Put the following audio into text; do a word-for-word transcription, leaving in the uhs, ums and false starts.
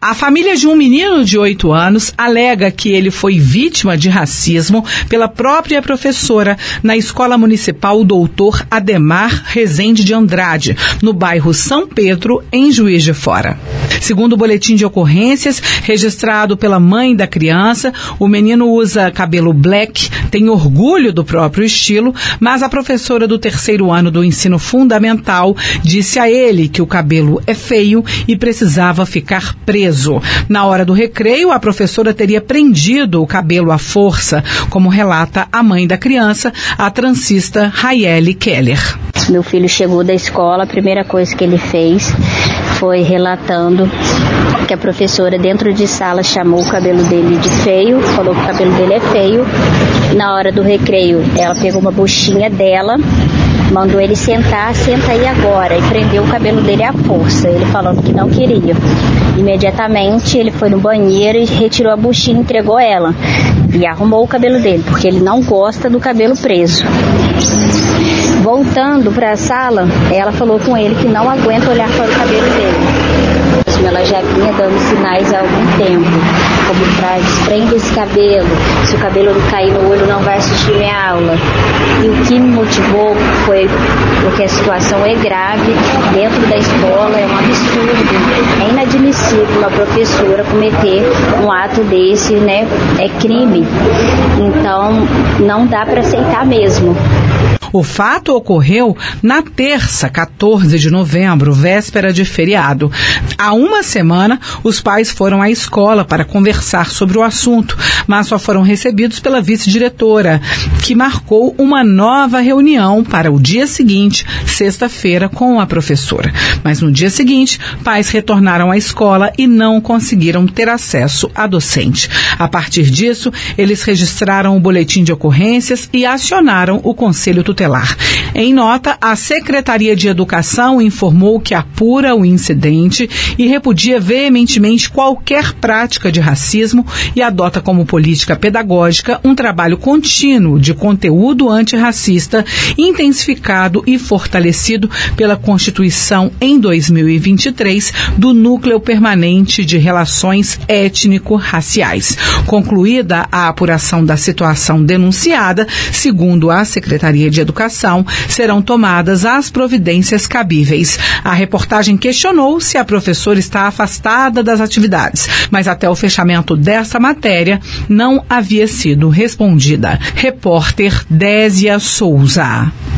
A família de um menino de oito anos alega que ele foi vítima de racismo pela própria professora na Escola Municipal Doutor Ademar Rezende de Andrade, no bairro São Pedro, em Juiz de Fora. Segundo o boletim de ocorrências registrado pela mãe da criança, o menino usa cabelo black, tem orgulho do próprio estilo, mas a professora do terceiro ano do ensino fundamental disse a ele que o cabelo é feio e precisava ficar preso. Na hora do recreio, a professora teria prendido o cabelo à força, como relata a mãe da criança, a transista Raiele Keller. Meu filho chegou da escola, a primeira coisa que ele fez foi relatando que a professora dentro de sala chamou o cabelo dele de feio, falou que o cabelo dele é feio. Na hora do recreio, ela pegou uma buchinha dela, mandou ele sentar, senta aí agora, e prendeu o cabelo dele à força, ele falando que não queria. Imediatamente ele foi no banheiro e retirou a buchinha e entregou ela. E arrumou o cabelo dele, porque ele não gosta do cabelo preso. Voltando para a sala, ela falou com ele que não aguenta olhar para o cabelo dele. Ela já vinha dando sinais há algum tempo, como para desprende esse cabelo, se o cabelo não cair no olho não vai assistir minha aula. E o que me motivou foi porque a situação é grave dentro da escola, é um absurdo, é inadmissível uma professora cometer um ato desse, né? É crime, então não dá para aceitar mesmo. O fato ocorreu na terça, quatorze de novembro, véspera de feriado. Há uma semana, os pais foram à escola para conversar sobre o assunto, mas só foram recebidos pela vice-diretora, que marcou uma nova reunião para o dia seguinte, sexta-feira, com a professora. Mas no dia seguinte, pais retornaram à escola e não conseguiram ter acesso à docente. A partir disso, eles registraram o boletim de ocorrências e acionaram o Conselho Tutelar. Em nota, a Secretaria de Educação informou que apura o incidente e repudia veementemente qualquer prática de racismo e adota como política pedagógica um trabalho contínuo de conteúdo antirracista, intensificado e fortalecido pela Constituição em dois mil e vinte e três do Núcleo Permanente de Relações Étnico-Raciais. Concluída a apuração da situação denunciada, segundo a Secretaria de Educação, serão tomadas as providências cabíveis. A reportagem questionou se a professora está afastada das atividades, mas até o fechamento desta matéria não havia sido respondida. Repórter Désia Souza.